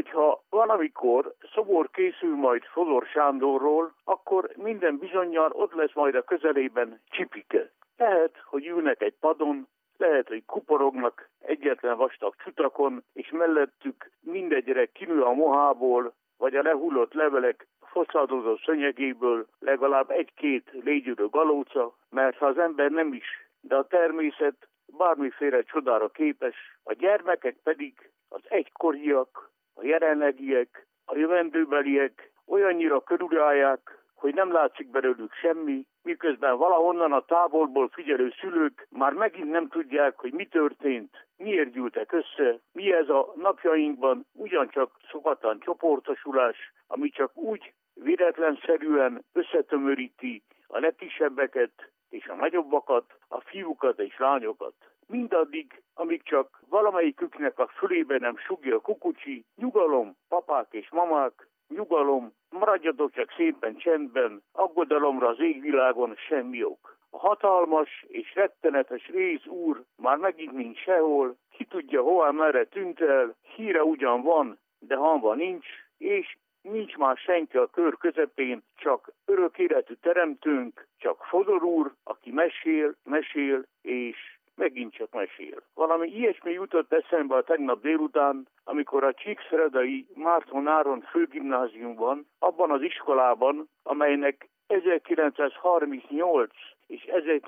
hogyha valamikor szobor készül majd Fodor Sándorról, akkor minden bizonnyal ott lesz majd a közelében Csipike. Lehet, hogy ülnek egy padon, lehet, hogy kuporognak egyetlen vastag csutakon, és mellettük mindegyre kinő a mohából, vagy a lehullott levelek foszladozó szönyegéből legalább egy-két légyülő galóca, mert ha az ember nem is, de a természet bármiféle csodára képes, a gyermekek pedig az egykoriak, a jelenlegiek, a jövendőbeliek olyannyira körülállják, hogy nem látszik belőlük semmi, miközben valahonnan a távolból figyelő szülők már megint nem tudják, hogy mi történt, miért gyűltek össze, mi ez a napjainkban ugyancsak szokatlan csoportosulás, ami csak úgy véletlenszerűen összetömöríti a legkisebbeket és a nagyobbakat, a fiúkat és lányokat. Mindaddig, amíg csak valamelyiküknek a fülébe nem sugja a kukucsi, nyugalom, papák és mamák, nyugalom, maradjatok csak szépen csendben, aggodalomra az égvilágon semmi ok. A hatalmas és rettenetes réz úr már megint nincs sehol, ki tudja hová merre tűnt el, híre ugyan van, de hanva nincs, és nincs már senki a kör közepén, csak örök életű teremtőnk, csak Fodor úr, aki mesél, és megint csak mesél. Valami ilyesmi jutott eszembe a tegnap délután, amikor a Csíkszeredai Márton Áron főgimnáziumban, abban az iskolában, amelynek 1938 és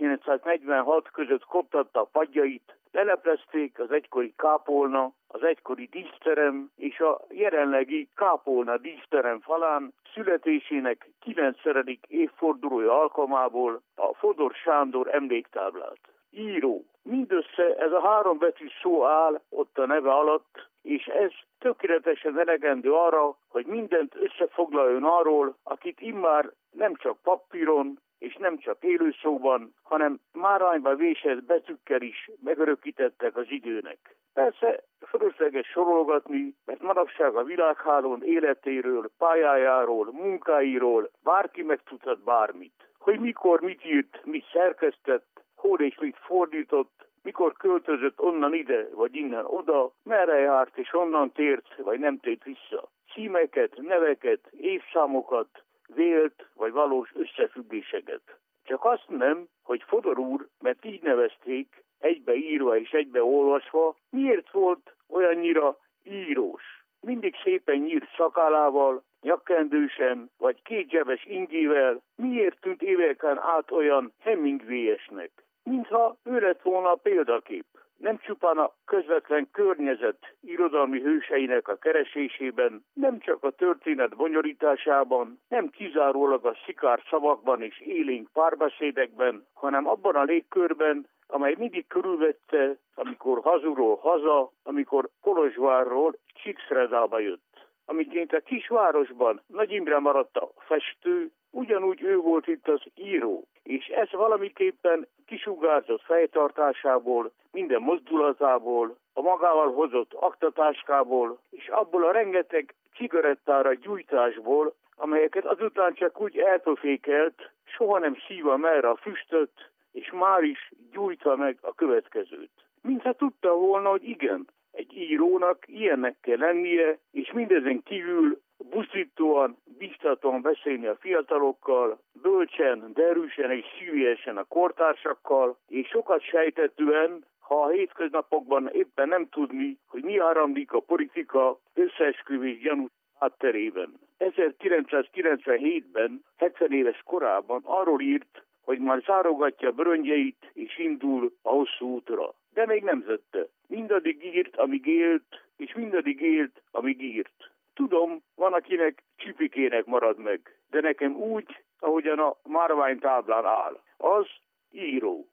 1946 között koptatta a padjait, leleplezték az egykori kápolna, az egykori díszterem és a jelenlegi kápolna díszterem falán születésének 9. évfordulója alkalmából a Fodor Sándor emléktáblát. Író. Mindössze ez a 3 betűs szó áll ott a neve alatt, és ez tökéletesen elegendő arra, hogy mindent összefoglaljon arról, akit immár nem csak papíron és nem csak élőszóban, hanem márványba vésett betűkkel is megörökítettek az időnek. Persze fölösleges sorolgatni, mert manapság a világhálón életéről, pályájáról, munkáiról bárki megtudhat bármit. Hogy mikor mit írt, mit szerkesztett, hol és mit fordított, mikor költözött onnan ide, vagy innen oda, merre járt és onnan tért, vagy nem tért vissza. Címeket, neveket, évszámokat, vélt vagy valós összefüggéseket. Csak azt nem, hogy Fodor úr, mert így nevezték, egybeírva és egybeolvasva, miért volt olyannyira írós. Mindig szépen nyírt szakálával, nyakkendősen vagy kétzsebes ingével, miért tűnt éveken át olyan Hemingway-esnek? Mintha ő lett volna a példakép. Nem csupán a közvetlen környezet irodalmi hőseinek a keresésében, nem csak a történet bonyolításában, nem kizárólag a szikár szavakban és élénk párbeszédekben, hanem abban a légkörben, amely mindig körülvette, amikor hazulról haza, amikor Kolozsvárról Csíkszeredába jött. Amiként a kisvárosban Nagy Imre maradt a festő, ugyanúgy ő volt itt az író, és ez valamiképpen kisugárzott fejtartásából, minden mozdulatából, a magával hozott aktatáskából, és abból a rengeteg cigarettára gyújtásból, amelyeket azután csak úgy elpofékelt, soha nem szívva merre a füstöt, és már is gyújtva meg a következőt. Mintha tudta volna, hogy igen, egy írónak ilyennek kell lennie, és mindezen kívül buzdítóan, biztatóan beszélni a fiatalokkal, bölcsen, derűsen és szívélyesen a kortársakkal, és sokat sejtetően, ha a hétköznapokban éppen nem tudni, hogy mi áramlik a politika összeesküvés gyanús hátterében. 1997-ben, 70 éves korában arról írt, hogy már zárogatja bőröngyeit és indul a hosszú útra. De még nem zötte. Mindaddig írt, amíg élt, és mindaddig élt, amíg írt. Tudom, van akinek Csipikének marad meg, de nekem úgy, ahogyan a márványtáblán áll. Az író.